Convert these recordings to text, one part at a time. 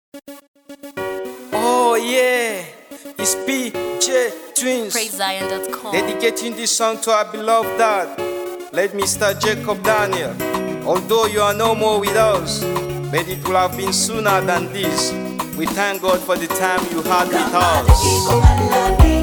Oh yeah, it's PJ Twins. PraiseZion.com. Dedicating this song to our beloved dad, late Mr. Jacob Daniel. Although you are no more with us, but it will have been sooner than this. We thank God for the time you had with us.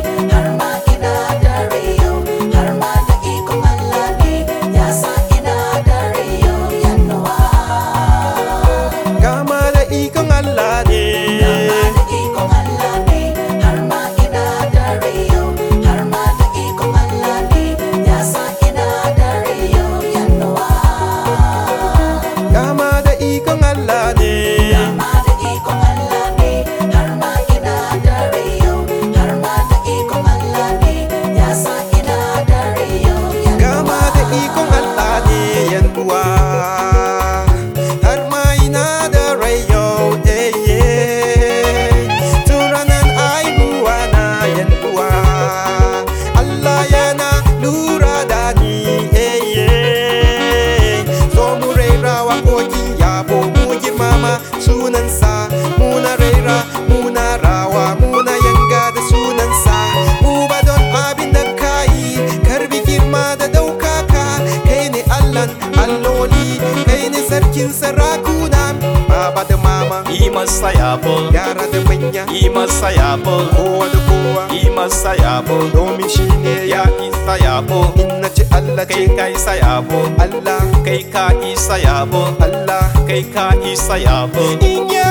Sunansa muna raira muna rawa muna yanga da sunansa mu ba don abin da kai karbi girma da daukaka kai ne Allahn alloli kai ne sarkin sarakuna baba da mama Yi masa yabo, yara da manya yi masa yabo, kowa da kowa yi masa yabo, domin shi ne ya isa yabo. in na ci Allah Kai ce ka isa yabo, Allah kai ka isa yabo, Allah kai ka isa yabo. inya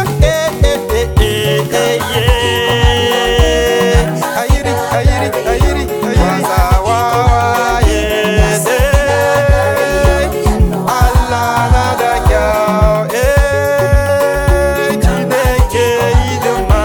ayiri ayiri ayiri ayiri zawawa yes Allah na da kyau Chineke hidima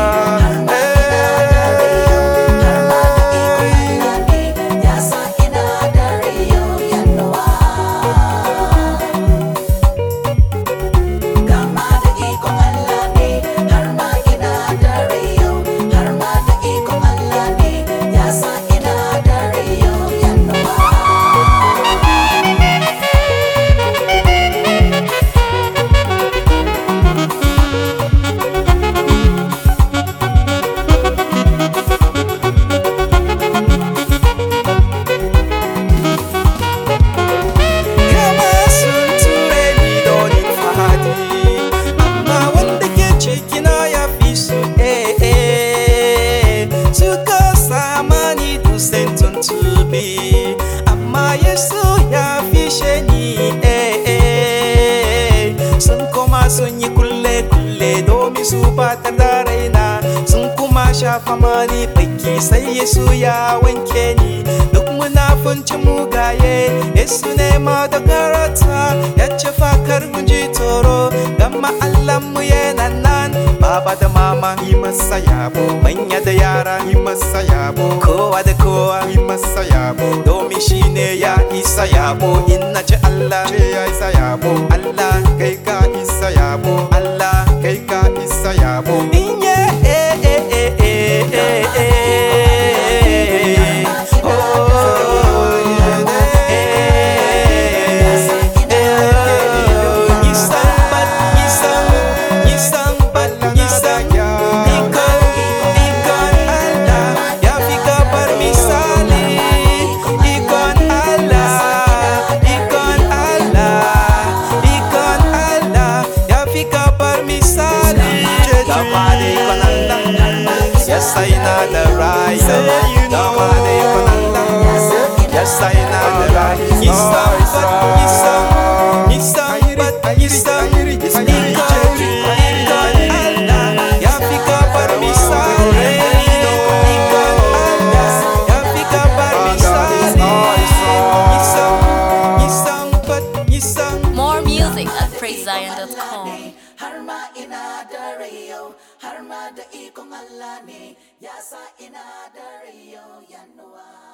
Amma Yesu ya fishe ni sun koma sun yi kulle-kulle domin su batar da raina sun kuma shafa mani baki sai Yesu ya wanke ni duk munafunci mugaye Yesu ne ma da karata ya ce fakar mun ji tsoro gama Allahnmu yana nan baba da mama yi masa yabo manya da yara yi masa yabo kowa da kowa yi masa yabo domin shi ne ya isa yabo in na ci Allah ce ya isa yabo Allah kai ka isa yabo Allah kai ka isa yabo inye Yes, I know the right. Yes, I know the right. More music at PraiseZion.com. Harma ina da rayo, harma da ikon Allah ne, ya sa ina da rayo yanuwa.